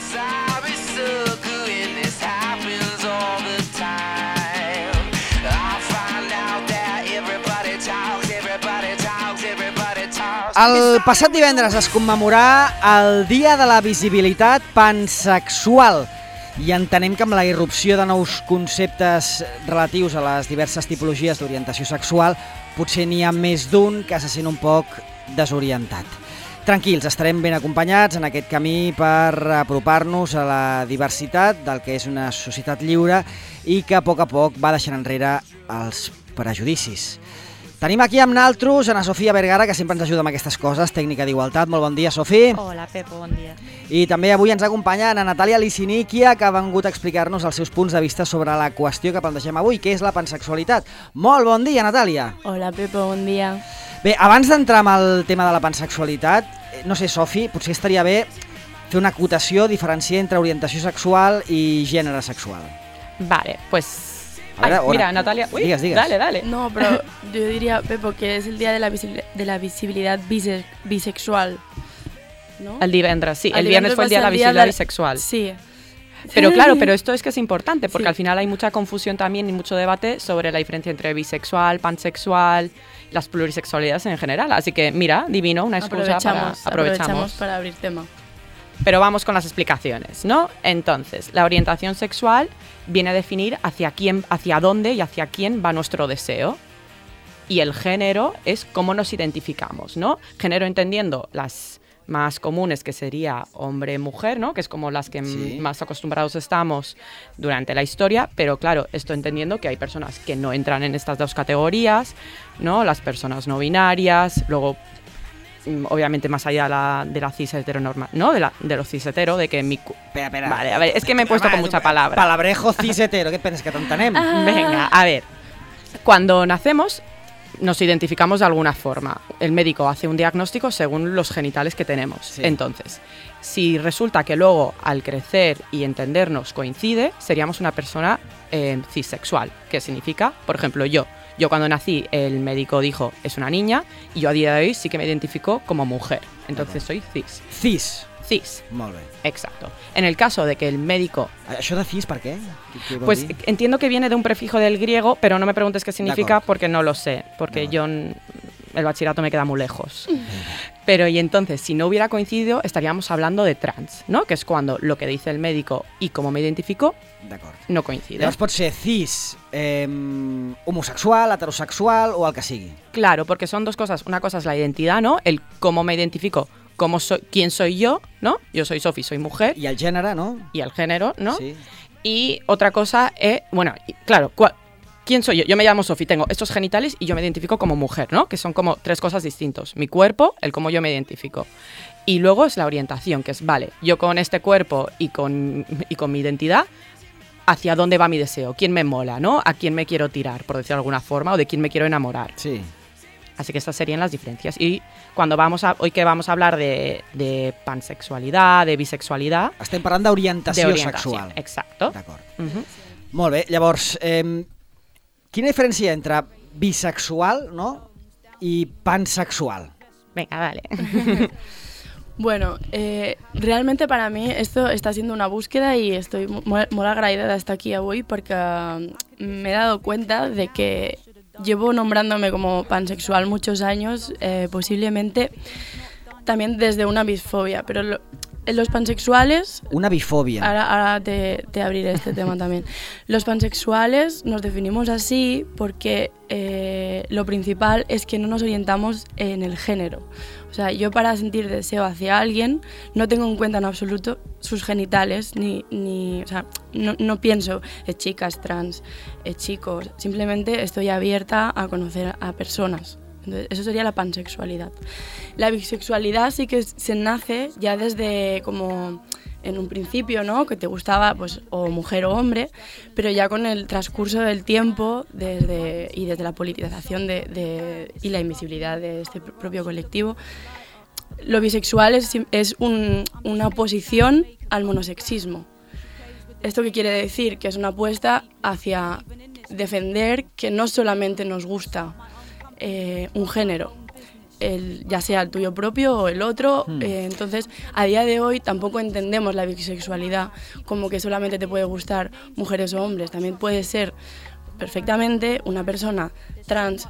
El passat divendres es commemorà el Dia de la Visibilitat Pansexual i entenem que amb la irrupció de nous conceptes relatius a les diverses tipologies d'orientació sexual potser n'hi ha més d'un que se sent un poc desorientat. Tranquils, estarem ben acompanyats en aquest camí per apropar-nos a la diversitat del que és una societat lliure i que a poc va deixant enrere els prejudicis. Tenim aquí amb naltros Ana Sofia Vergara, que sempre ens ajuda amb aquestes coses, tècnica d'igualtat. Molt bon dia, Sofi. Hola, Pepo, bon dia. I també avui ens acompanya Ana Natàlia Liciniquia, que ha vengut a explicar-nos els seus punts de vista sobre la qüestió que plantegem avui, que és la pansexualitat. Molt bon dia, Natàlia. Hola, Pepo, bon dia. Bé, abans d'entrar amb el tema de la pansexualitat, no sé, Sofi, potser estaria bé fer una acotació, diferenciar entre orientació sexual i gènere sexual. Vale, pues... Veure, mira, Natalia... Uy, digues. Dale. No, pero yo diría, Pepo, que es el día de la visibilidad bisexual, ¿no? El divendres, sí. El viernes fue el día de la visibilidad bisexual. Sí. Pero claro, esto es que es importante, porque sí. Al final hay mucha confusión también y mucho debate sobre la diferencia entre bisexual, pansexual, las plurisexualidades en general. Así que, mira, divino, una excusa aprovechamos para abrir tema. Pero vamos con las explicaciones, ¿no? Entonces, la orientación sexual viene a definir hacia dónde y hacia quién va nuestro deseo. Y el género es cómo nos identificamos, ¿no? Género entendiendo las más comunes, que sería hombre-mujer, ¿no? Que es como las que más acostumbrados estamos durante la historia, pero claro, esto entendiendo que hay personas que no entran en estas dos categorías, ¿no? Las personas no binarias, luego... obviamente más allá de la cis heteronorma, ¿no? De lo cis hetero, de que mi... Espera. Vale, a ver, es que me he puesto con mucha palabra. Palabrejo cis hetero, ¿qué piensas que t'entenem? Venga, a ver. Cuando nacemos nos identificamos de alguna forma. El médico hace un diagnóstico según los genitales que tenemos. Sí. Entonces, si resulta que luego al crecer y entendernos coincide, seríamos una persona cisexual, que significa, por ejemplo, yo cuando nací, el médico dijo, es una niña, y yo a día de hoy sí que me identifico como mujer. Entonces soy cis. Cis. Molt bé. Exacto. En el caso de que el médico... ¿Això de cis per què? Pues entiendo que viene de un prefijo del griego, pero no me preguntes qué significa porque no lo sé, porque yo... El bachillerato me queda muy lejos. Pero y entonces, si no hubiera coincidido, estaríamos hablando de trans, ¿no? Que es cuando lo que dice el médico y cómo me identifico no coincide. Llavors pot ser cis, homosexual, heterosexual o el que sigui. Claro, porque son dos cosas. Una cosa es la identidad, ¿no? El cómo me identifico, quién soy yo, ¿no? Yo soy Sofi, soy mujer. Y el género, ¿no? Y el género, ¿no? Sí. Y otra cosa es, bueno, claro, ¿quién soy yo? Yo me llamo Sofi, tengo estos genitales y yo me identifico como mujer, ¿no? Que son como tres cosas distintas. Mi cuerpo, el cómo yo me identifico. Y luego es la orientación, que es, vale, yo con este cuerpo y con mi identidad, ¿hacia dónde va mi deseo? ¿Quién me mola, no? ¿A quién me quiero tirar, por decirlo de alguna forma? ¿O de quién me quiero enamorar? Sí. Así que estas serían las diferencias. Y hoy que vamos a hablar de pansexualidad, de bisexualidad... Estem parlant d'orientació sexual. Exacto. D'acord. Molt bé, llavors... Quina diferència hi ha entre bisexual, ¿no? y pansexual? Venga, dale. Bueno, realmente para mí esto está siendo una búsqueda y estoy muy agradecida de estar aquí hoy porque me he dado cuenta de que llevo nombrándome como pansexual muchos años, posiblemente también desde una bisfobia, pero los pansexuales... Una bifobia. Ahora te abriré este tema también. Los pansexuales nos definimos así porque lo principal es que no nos orientamos en el género. O sea, yo para sentir deseo hacia alguien no tengo en cuenta en absoluto sus genitales, o sea, no pienso chicas, trans, chicos. Simplemente estoy abierta a conocer a personas. Entonces, eso sería la pansexualidad. La bisexualidad sí que se nace ya desde como en un principio, ¿no? Que te gustaba pues o mujer o hombre, pero ya con el transcurso del tiempo y desde la politización y la invisibilidad de este propio colectivo, lo bisexual es una oposición al monosexismo. ¿Esto qué quiere decir? Que es una apuesta hacia defender que no solamente nos gusta un género, ya sea el tuyo propio o el otro. Entonces, a día de hoy tampoco entendemos la bisexualidad como que solamente te puede gustar mujeres o hombres. También puede ser perfectamente una persona trans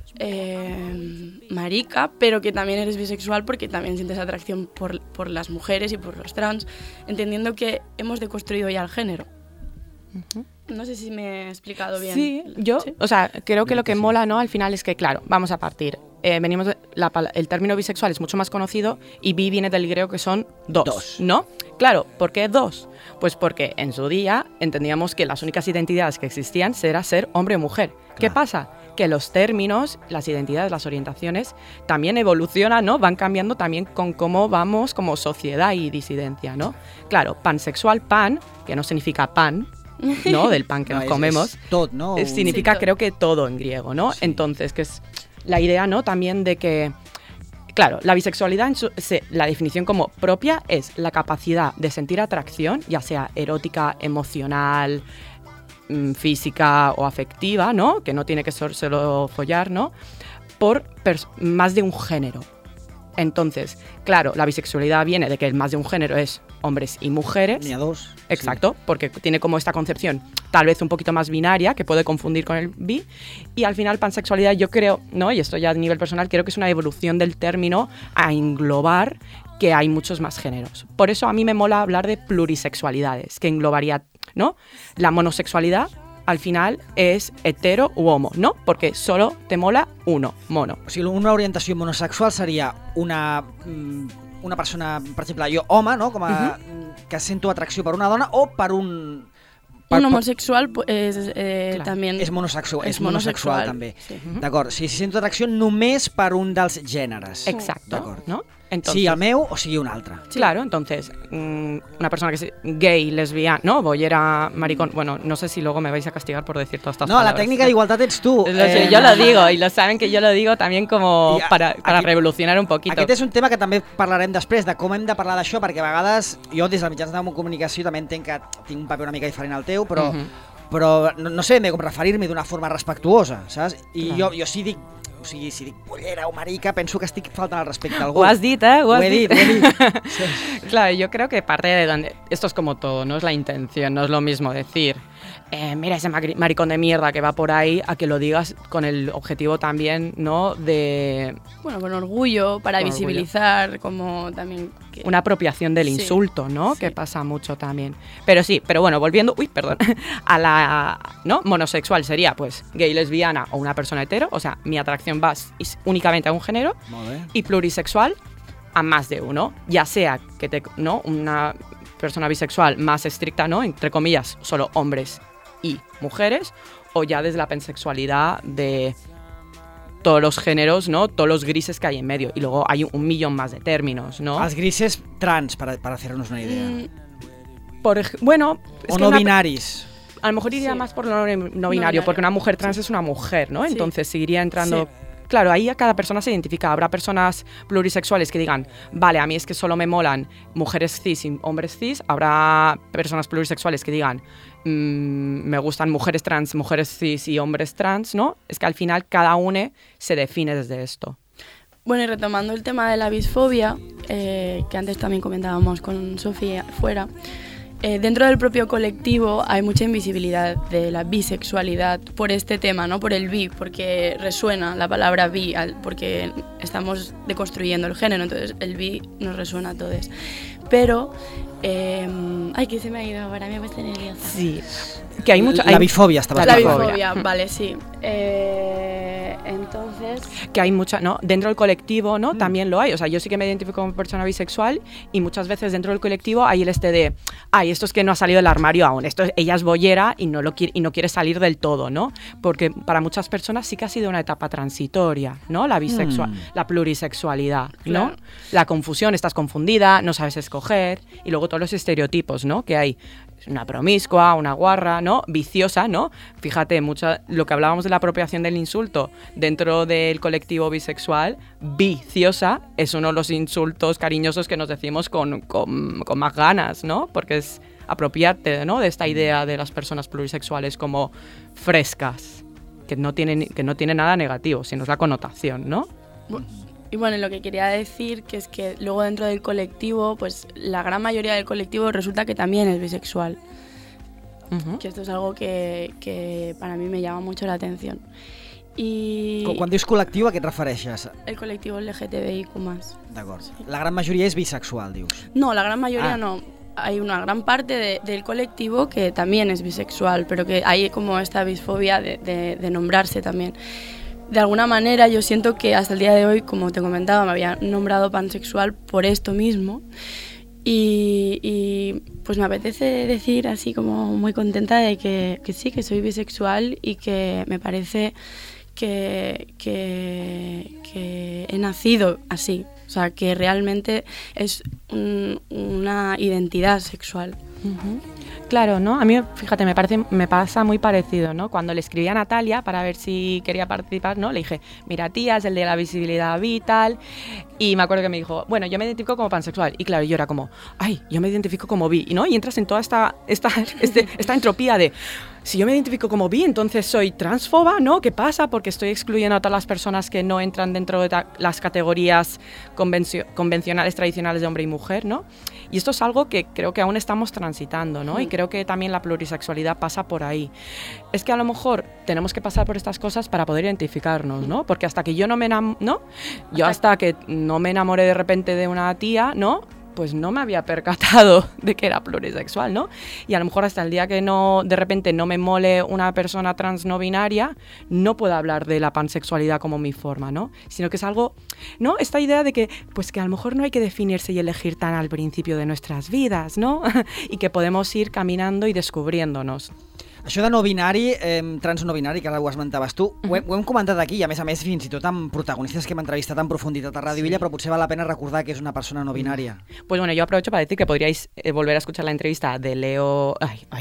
marica, pero que también eres bisexual porque también sientes atracción por las mujeres y por los trans, entendiendo que hemos deconstruido ya el género. No sé si me he explicado bien. Sí, o sea, creo que lo que mola, ¿no? Al final es que, claro, vamos a partir. Venimos el término bisexual es mucho más conocido y bi viene del griego que son dos, ¿no? Claro, ¿por qué dos? Pues porque en su día entendíamos que las únicas identidades que existían era ser hombre o mujer. Claro. ¿Qué pasa? Que los términos, las identidades, las orientaciones también evolucionan, ¿no? Van cambiando también con cómo vamos como sociedad y disidencia, ¿no? Claro, pansexual, pan, que no significa pan, ¿no? Del pan que nos comemos. Es tot, ¿no? Significa, Sí, creo que todo en griego, ¿no? Sí. Entonces, que es la idea, ¿no? También de que, claro, la bisexualidad, la definición como propia es la capacidad de sentir atracción, ya sea erótica, emocional, física o afectiva, ¿no? Que no tiene que ser solo follar, ¿no? Por más de un género. Entonces, claro, la bisexualidad viene de que el más de un género es hombres y mujeres. Ni a dos. Exacto, sí. Porque tiene como esta concepción tal vez un poquito más binaria, que puede confundir con el bi. Y al final, pansexualidad, yo creo, ¿no? Y esto ya a nivel personal, creo que es una evolución del término a englobar que hay muchos más géneros. Por eso a mí me mola hablar de plurisexualidades, que englobaría, ¿no? La monosexualidad, al final, es hetero u homo, ¿no? Porque solo te mola uno, mono. O sigui, una orientació monosexual seria una persona, per exemple, jo, home, no? Com a, que sento atracció per una dona o per un... Un homosexual també... És monosexual també. Sí. D'acord, si sento atracció només per un dels gèneres. Exacto, ¿no? Entonces, sigui el meu o sigui un altre. Sí. Claro, entonces, una persona que es gay, lesbiana, ¿no? Bollera, maricón... Bueno, no sé si luego me vais a castigar por decir todas estas palabras. No, la técnica de igualdad ets tu. Yo lo digo, y lo saben que yo lo digo también como para revolucionar un poquito. Aquest és un tema que també parlarem després, de com hem de parlar d'això, perquè a vegades jo des dels mitjans de comunicació també entenc que tinc un paper una mica diferent al teu, però, però no sé ben bé com referir-m'hi d'una forma respectuosa, saps? I jo sí dic, o sigui, si dic pollera o marica, penso que estic faltant al respecte a algú. Ho has dit, ¿eh? Ho he dit. Sí. Claro, yo creo que parte de donde... Esto es como todo, no es la intención, no es lo mismo decir, mira ese maricón de mierda que va por ahí, a que lo digas con el objetivo también, ¿no? De... Bueno, con orgullo, para visibilizar, como también... Que... Una apropiación del insulto, ¿no? Sí. Que pasa mucho también. Pero sí, pero bueno, volviendo, a la, ¿no? Monosexual sería, pues, gay, lesbiana o una persona hetero, o sea, mi atracción va únicamente a un género, y plurisexual a más de uno, ya sea que ¿no? Una persona bisexual más estricta, ¿no? Entre comillas, solo hombres y mujeres, o ya desde la pansexualidad de todos los géneros, ¿no? Todos los grises que hay en medio. Y luego hay un millón más de términos, ¿no? Els grises trans, para hacernos una idea. Bueno... O no binaris. A lo mejor iría más por lo no binario, porque una mujer trans es una mujer, ¿no? Entonces seguiría entrando... Sí. Claro, ahí a cada persona se identifica. Habrá personas plurisexuales que digan, vale, a mí es que solo me molan mujeres cis y hombres cis. Habrá personas plurisexuales que digan, me gustan mujeres trans, mujeres cis y hombres trans, ¿no? Es que al final cada uno se define desde esto. Bueno, y retomando el tema de la bisfobia, que antes también comentábamos con Sofía fuera, dentro del propio colectivo hay mucha invisibilidad de la bisexualidad por este tema, ¿no? Por el bi, porque resuena la palabra bi, porque estamos deconstruyendo el género, entonces el bi nos resuena a todos. Pero, ay, que se me ha ido, ahora me he puesto nerviosa. Sí, que hay mucha... La bifobia estaba. La bifobia, vale, sí. Entonces... Que hay mucha, ¿no? Dentro del colectivo, ¿no? También lo hay. O sea, yo sí que me identifico como persona bisexual y muchas veces dentro del colectivo hay el de, ay, esto es que no ha salido del armario aún. Ella es bollera y no quiere salir del todo, ¿no? Porque para muchas personas sí que ha sido una etapa transitoria, ¿no? La la plurisexualidad, ¿no? Claro. La confusión, estás confundida, no sabes escoger, y luego todos los estereotipos, ¿no? Que hay una promiscua, una guarra, ¿no? Viciosa, ¿no? Fíjate, lo que hablábamos de la apropiación del insulto dentro del colectivo bisexual, viciosa es uno de los insultos cariñosos que nos decimos con más ganas, ¿no? Porque es apropiarte, ¿no? De esta idea de las personas plurisexuales como frescas, que no tiene nada negativo, sino es la connotación, ¿no? Y bueno, lo que quería decir que es que luego dentro del colectivo, pues la gran mayoría del colectivo resulta que también es bisexual. Que esto es algo que para mí me llama mucho la atención. I... Quan dius col·lectiu, a què et refereixes? El col·lectiu LGTBIQ+. D'acord. La gran majoria és bisexual, dius? No, la gran mayoría no. Hay una gran parte del colectivo que también es bisexual, pero que hay como esta bisfobia de nombrarse también. De alguna manera yo siento que hasta el día de hoy, como te comentaba, me había nombrado pansexual por esto mismo. Y pues me apetece decir así como muy contenta de que sí, que soy bisexual y que me parece que he nacido así. O sea, que realmente es una identidad sexual. Claro, ¿no? A mí, fíjate, me pasa muy parecido, ¿no? Cuando le escribí a Natalia para ver si quería participar, ¿no? Le dije, mira, tía, es el de la visibilidad bi, tal. Y me acuerdo que me dijo, bueno, yo me identifico como pansexual. Y claro, yo era como, ay, yo me identifico como bi, ¿no? Y entras en toda esta entropía de, si yo me identifico como bi, entonces soy transfoba, ¿no? ¿Qué pasa? Porque estoy excluyendo a todas las personas que no entran dentro de las categorías convencionales, tradicionales de hombre y mujer, ¿no? Y esto es algo que creo que aún estamos transitando, ¿no? Y creo que también la plurisexualidad pasa por ahí. Es que a lo mejor tenemos que pasar por estas cosas para poder identificarnos, ¿no? Porque hasta que yo no me hasta que no me enamoré de repente de una tía, ¿no? Pues no me había percatado de que era plurisexual, ¿no? Y a lo mejor hasta el día que de repente no me mole una persona trans no binaria, no puedo hablar de la pansexualidad como mi forma, ¿no? Sino que es algo, ¿no? Esta idea de que, pues que a lo mejor no hay que definirse y elegir tan al principio de nuestras vidas, ¿no? Y que podemos ir caminando y descubriéndonos. Això de no binari, trans no binari, que ara ho esmentaves tu, ho hem comentat aquí, i a més fins i tot amb protagonistes que hem entrevistat en profunditat a Ràdio Villa, però potser val la pena recordar que és una persona no binària. Pues bueno, yo aprovecho para decir que podríais volver a escuchar la entrevista de Leo...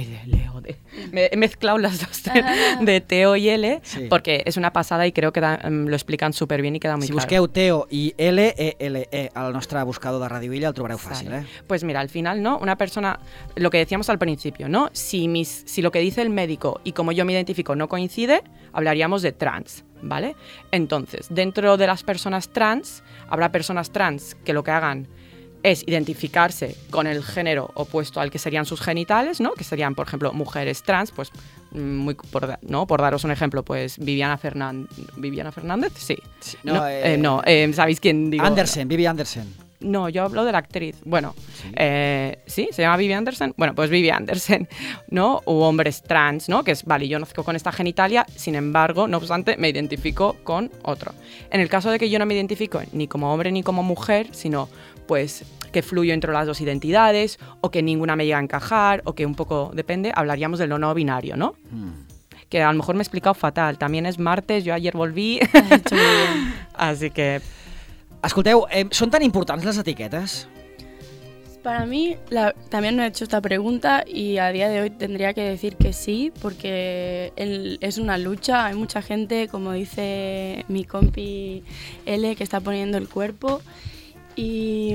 me he mezclado las dos, de Teo y L, sí. Porque es una pasada y creo que lo explican súper bien y queda muy claro. Si busqueu Teo i L-E-L-E al nostre buscador de Ràdio Villa el trobareu fàcil, ¿eh? Pues mira, al final, ¿no? Una persona, lo que decíamos al principio, ¿no? Si lo que dice el médico y como yo me identifico no coincide, hablaríamos de trans, ¿vale? Entonces, dentro de las personas trans, habrá personas trans que lo que hagan es identificarse con el género opuesto al que serían sus genitales, ¿no? Que serían, por ejemplo, mujeres trans, pues por daros un ejemplo, pues Viviana Fernández, sí. ¿Sabéis quién digo? Vivi Andersen. No, yo hablo de la actriz. Bueno, ¿sí? ¿Se llama Vivi Andersen? Bueno, pues Vivi Andersen, ¿no? U hombres trans, ¿no? Que es, vale, yo nazco con esta genitalia, sin embargo, no obstante, me identifico con otro. En el caso de que yo no me identifico ni como hombre ni como mujer, sino, pues, que fluyo entre las dos identidades, o que ninguna me llega a encajar, o que un poco, depende, hablaríamos de lo no binario, ¿no? Que a lo mejor me he explicado fatal. También es martes, yo ayer volví. Hecho muy bien. Así que... Escolteu, ¿son tan importantes las etiquetas? Para mí, también me he hecho esta pregunta y a día de hoy tendría que decir que sí, porque es una lucha. Hay mucha gente, como dice mi compi L, que está poniendo el cuerpo y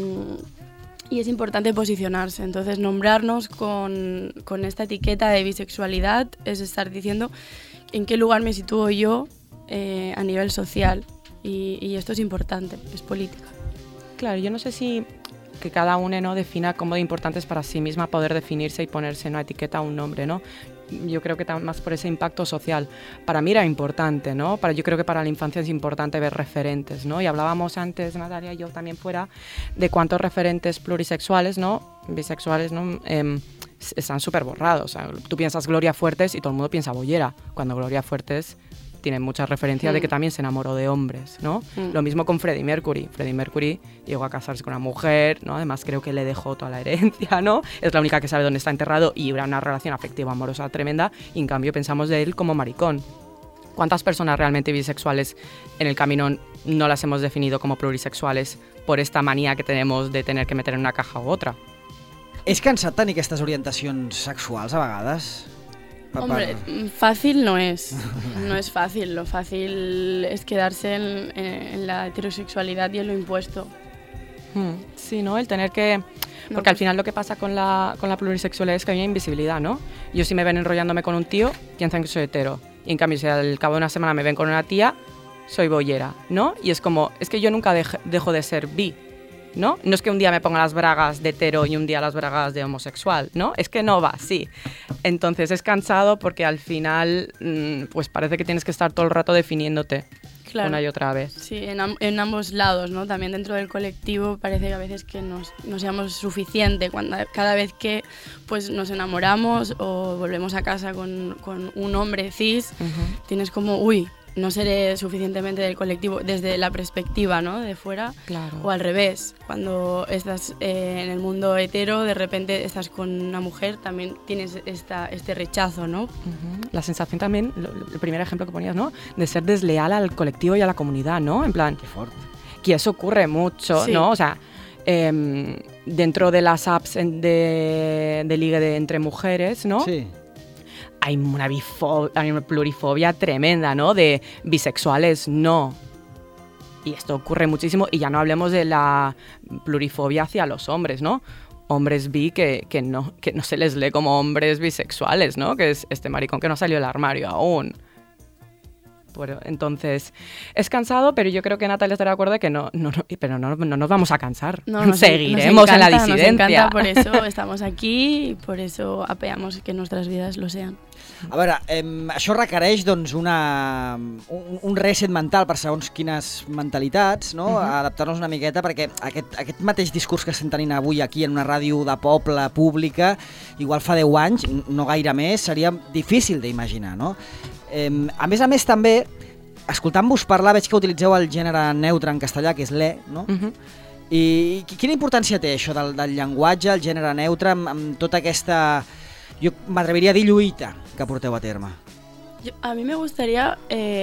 es importante posicionarse. Entonces, nombrarnos con esta etiqueta de bisexualidad es estar diciendo en qué lugar me sitúo yo a nivel social. Y esto es importante, es política. Claro, yo no sé si que cada uno, ¿no?, defina cómo de importante es para sí misma poder definirse y ponerse una etiqueta a un nombre, ¿no? Yo creo que más por ese impacto social. Para mí era importante, ¿no? Yo creo que para la infancia es importante ver referentes, ¿no? Y hablábamos antes, Natalia y yo también fuera, de cuántos referentes plurisexuales, ¿no?, bisexuales, ¿no?, están súper borrados. O sea, tú piensas Gloria Fuertes y todo el mundo piensa Bollera, cuando Gloria Fuertes tiene muchas referencias de que también se enamoró de hombres, ¿no? Lo mismo con Freddie Mercury. Freddie Mercury llegó a casarse con una mujer, ¿no? Además creo que le dejó toda la herencia, ¿no? Es la única que sabe dónde está enterrado y era una relación afectiva amorosa tremenda, y en cambio pensamos de él como maricón. ¿Cuántas personas realmente bisexuales en el camino no las hemos definido como plurisexuales por esta manía que tenemos de tener que meter en una caja u otra? És cansat tenir aquestes orientacions sexuals a vegades? Hombre, fácil no es. No es fácil. Lo fácil es quedarse en la heterosexualidad y en lo impuesto. Sí, ¿no? El tener que... Porque al final lo que pasa con la plurisexualidad es que hay una invisibilidad, ¿no? Yo si me ven enrollándome con un tío, piensan que soy hetero. Y en cambio, si al cabo de una semana me ven con una tía, soy boyera, ¿no? Y es como, es que yo nunca dejo de ser bi, ¿no? No es que un día me ponga las bragas de hetero y un día las bragas de homosexual, ¿no? Es que no va así. Entonces es cansado porque al final pues parece que tienes que estar todo el rato definiéndote una y otra vez. Sí, en ambos lados, ¿no? También dentro del colectivo parece que a veces que no seamos suficiente cada vez que pues nos enamoramos o volvemos a casa con un hombre cis, tienes como, no seré suficientemente del colectivo desde la perspectiva, ¿no? De fuera. Claro. O al revés, cuando estás en el mundo hetero, de repente estás con una mujer, también tienes este rechazo, ¿no? La sensación también, el primer ejemplo que ponías, ¿no? De ser desleal al colectivo y a la comunidad, ¿no? En plan, Qué fuerte. Que eso ocurre mucho, ¿no? O sea, dentro de las apps de ligue entre mujeres, ¿no? Sí. Hay una plurifobia tremenda, ¿no? De bisexuales, no. Y esto ocurre muchísimo. Y ya no hablemos de la plurifobia hacia los hombres, ¿no? Hombres bi que no se les lee como hombres bisexuales, ¿no? Que es este maricón que no salió del armario aún. Bueno, entonces, es cansado, pero yo creo que Natalia estará de acuerdo de que no nos vamos a cansar. Seguiremos en la disidencia. Nos encanta, por eso estamos aquí i por eso apeamos que nuestras vidas lo sean. A veure, això requereix doncs, un reset mental per segons quines mentalitats, no? Adaptar-nos una miqueta, perquè aquest mateix discurs que estem tenint avui aquí en una ràdio de poble pública, igual fa 10 anys, no gaire més, seria difícil d'imaginar, no? A més també, escoltant-vos parlar, veig que utilitzeu el gènere neutre en castellà, que és l'e, no? I quina importància té això del llenguatge, el gènere neutre, amb tota aquesta, jo m'atreviria a dir, lluita que porteu a terme? A mí me gustaría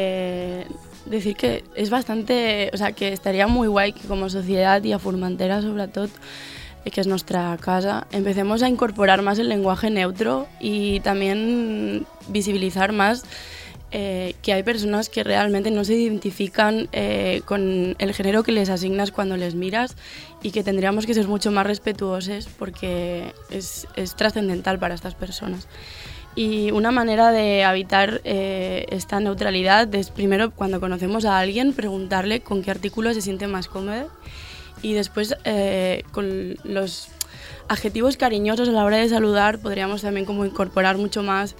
decir que es bastante, o sea, que estaría muy guay que como sociedad y a Formentera sobre todo, que es nuestra casa, empecemos a incorporar más el lenguaje neutro y también visibilizar más que hay personas que realmente no se identifican con el género que les asignas cuando les miras y que tendríamos que ser mucho más respetuosos porque es trascendental para estas personas. Y una manera de habitar esta neutralidad es primero cuando conocemos a alguien preguntarle con qué artículo se siente más cómodo y después con los adjetivos cariñosos a la hora de saludar podríamos también como incorporar mucho más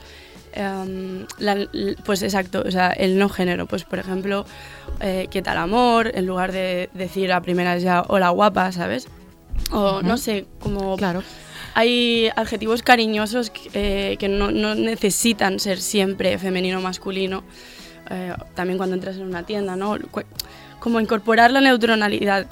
pues exacto, o sea, el no género, pues por ejemplo ¿qué tal amor? En lugar de decir a primeras ya hola guapa, ¿sabes? O no sé, como claro. Hay adjetivos cariñosos que no necesitan ser siempre femenino o masculino, también cuando entras en una tienda, ¿no? Como incorporar la neutralidad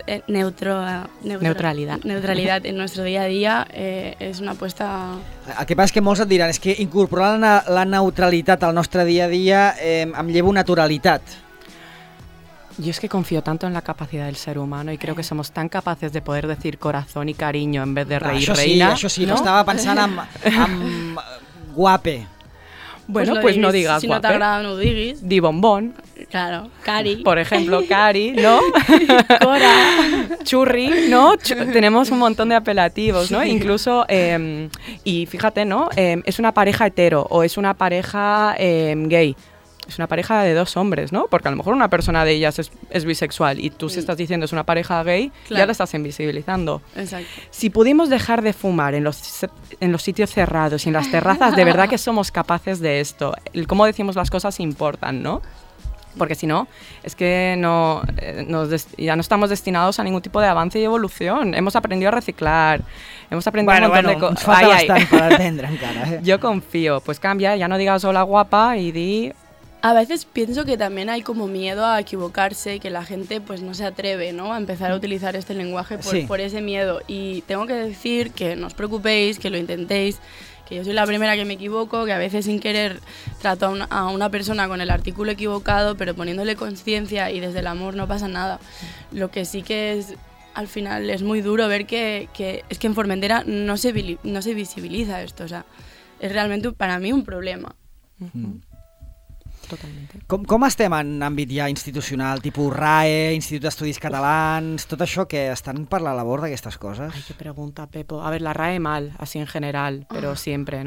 en nuestro día a día és una apuesta... El que passa és que molts et diran és que incorporar la neutralitat al nostre dia a dia em lleva una naturalitat. Yo es que confío tanto en la capacidad del ser humano y creo que somos tan capaces de poder decir corazón y cariño en vez de rei i reina. Això sí, no estava pensant en guape. Bueno, pues no digas si guape. Si no t'agrada, no ho diguis. Di bombón. Claro, Cari. Por ejemplo, Cari, ¿no? Cora. Churri, ¿no? Tenemos un montón de apelativos, ¿no? Sí. Incluso, y fíjate, ¿no? Es una pareja hetero o es una pareja gay. Es una pareja de dos hombres, ¿no? Porque a lo mejor una persona de ellas es bisexual y tú si estás diciendo es una pareja gay, claro, ya la estás invisibilizando. Exacto. Si pudimos dejar de fumar en los sitios cerrados y en las terrazas, de verdad que somos capaces de esto. El cómo decimos las cosas importan, ¿no? Porque si no, es que ya no estamos destinados a ningún tipo de avance y evolución. Hemos aprendido a reciclar, hemos aprendido un montón de cosas. Ens falta bastant per aprendre encara. Yo confío, pues cambia, ya no digas hola guapa y di... A veces pienso que también hay como miedo a equivocarse, que la gente pues no se atreve, ¿no? A empezar a utilizar este lenguaje por ese miedo. Y tengo que decir que no os preocupéis, que lo intentéis, que yo soy la primera que me equivoco, que a veces sin querer trato a una persona con el artículo equivocado, pero poniéndole conciencia y desde el amor no pasa nada. Lo que sí que es, al final es muy duro ver que es que en Formentera no se visibiliza esto, o sea, es realmente para mí un problema. Totalmente. Com estem en àmbit ja institucional, tipus RAE, Institut d'Estudis Catalans, tot això que estan per la labor d'aquestes coses? Ay, qué pregunta, Pepo. A ver, la RAE mal, así en general, pero siempre, ¿no?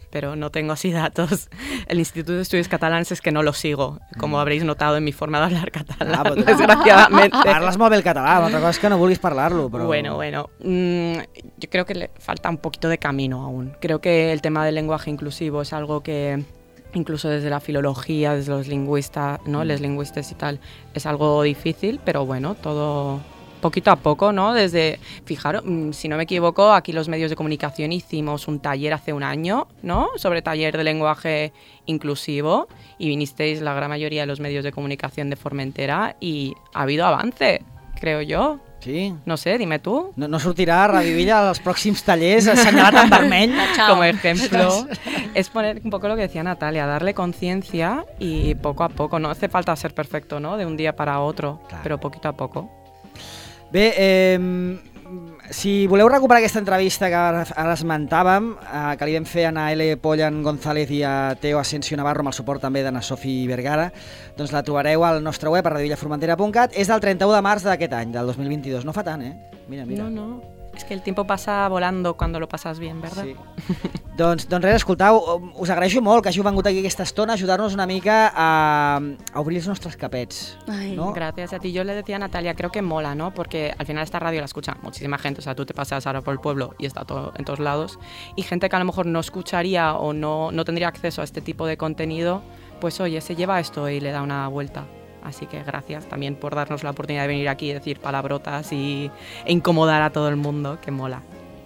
pero no tengo así datos. El Instituto de Estudios Catalanes es que no lo sigo, como habréis notado en mi forma de hablar catalán, desgraciadamente. Parles molt bé el català, otra cosa es que no vulguis parlarlo. Pero... Bueno, yo creo que le falta un poquito de camino aún. Creo que el tema del lenguaje inclusivo es algo que incluso desde la filología, desde los lingüistas, ¿no? Les lingüistas y tal, es algo difícil, pero bueno, todo poquito a poco, ¿no? Fijaros, si no me equivoco, aquí los medios de comunicación hicimos un taller hace un año, ¿no? Sobre taller de lenguaje inclusivo y vinisteis la gran mayoría de los medios de comunicación de Formentera y ha habido avance, creo yo. Sí. No sé, dime tú. No sortirà a Radio Villa als pròxims tallers assenyalat en vermell. Como ejemplo, es poner un poco lo que decía Natalia, darle conciencia y poco a poco. No hace falta ser perfecto, ¿no? De un día para otro, claro. Pero poquito a poco. Bé, si voleu recuperar aquesta entrevista que ara esmentàvem, que li vam fer a Ana L. Pollan González i a Teo Asensio Navarro amb el suport també d'Ana Sofi Vergara, doncs la trobareu al nostre web a radiovillaformentera.cat. És del 31 de març d'aquest any, del 2022. No fa tant, Mira. No. Es que el tiempo pasa volando cuando lo pasas bien, ¿verdad? Sí. Doncs res, escoltau, us agraeixo molt que hàgiu vengut aquí aquesta estona a ajudar-nos una mica a obrir els nostres capets. ¿no? Gracias a ti. Yo le decía a Natalia, creo que mola, ¿no? Porque al final esta radio la escucha muchísima gente. O sea, tú te pasas ahora por el pueblo y está todo en todos lados. Y gente que a lo mejor no escucharía o no tendría acceso a este tipo de contenido, pues oye, se lleva esto y le da una vuelta. Así que gracias también por darnos la oportunidad de venir aquí y decir palabrotas e incomodar a todo el mundo, que mola.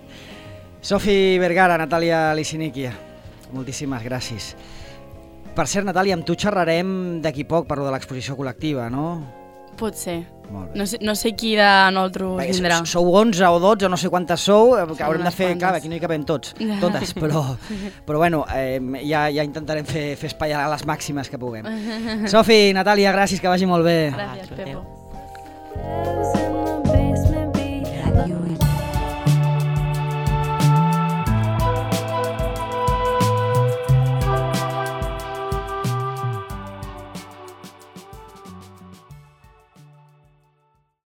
Sofi Vergara, Natàlia Lisiniquia, moltíssimes gràcies. Per cert, Natàlia, amb tu xerrarem d'aquí poc per lo de l'exposició col·lectiva, no? Pot ser. No sé qui de nosaltres vindrà. Sou 11 o 12 o no sé quantes sou, que haurem de fer, clar, aquí no hi cabem totes, però bueno, ja intentarem fer espai a les màximes que puguem. Sofi, Natàlia, gràcies, que vagi molt bé. Gràcies, Pepo.